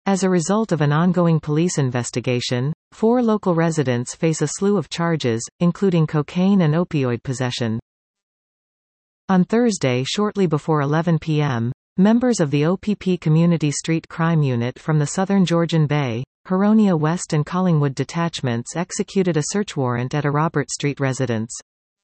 As a result of an ongoing police investigation, 4 local residents face a slew of charges, including cocaine and opioid possession. On Thursday shortly before 11 p.m., members of the OPP Community Street Crime Unit from the Southern Georgian Bay, Huronia West and Collingwood detachments executed a search warrant at a Robert Street residence.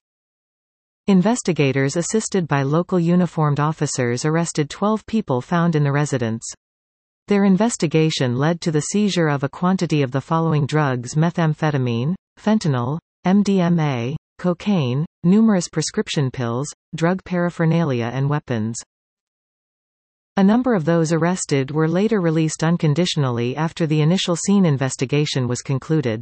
Investigators assisted by local uniformed officers arrested 12 people found in the residence. Their investigation led to the seizure of a quantity of the following drugs: methamphetamine, fentanyl, MDMA, cocaine, numerous prescription pills, drug paraphernalia and weapons. A number of those arrested were later released unconditionally after the initial scene investigation was concluded.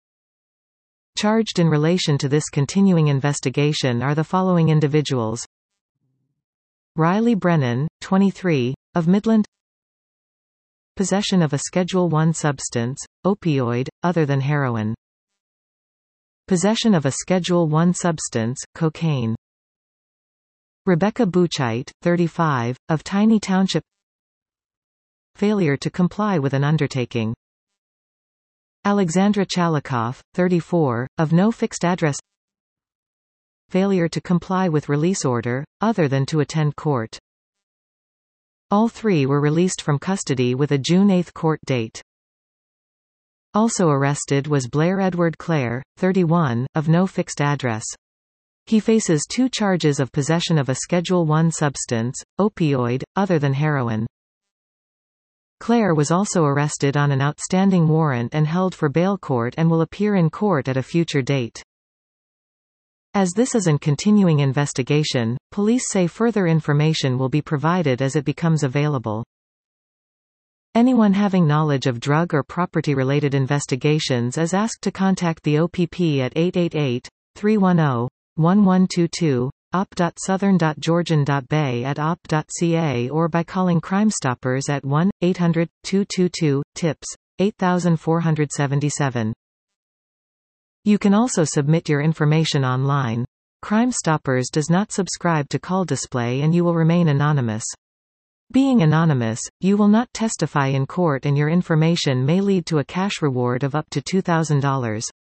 Charged in relation to this continuing investigation are the following individuals: Riley Brennan, 23, of Midland. Possession of a Schedule I substance, opioid, other than heroin. Possession of a Schedule I substance, cocaine. Rebecca Buchheit, 35, of Tiny Township. Failure to comply with an undertaking. Alexandra Chalikoff, 34, of No Fixed Address. Failure to comply with release order, other than to attend court. All 3 were released from custody with a June 8 court date. Also arrested was Blair Edward Clare, 31, of No Fixed Address. He faces 2 charges of possession of a Schedule I substance, opioid, other than heroin. Clare was also arrested on an outstanding warrant and held for bail court and will appear in court at a future date. As this is an continuing investigation, police say further information will be provided as it becomes available. Anyone having knowledge of drug or property-related investigations is asked to contact the OPP at 888-310-1122, op.southern.georgian.bay@op.ca or by calling Crime Stoppers at 1-800-222-TIPS, 8477. You can also submit your information online. Crime Stoppers does not subscribe to call display and you will remain anonymous. Being anonymous, you will not testify in court and your information may lead to a cash reward of up to $2,000.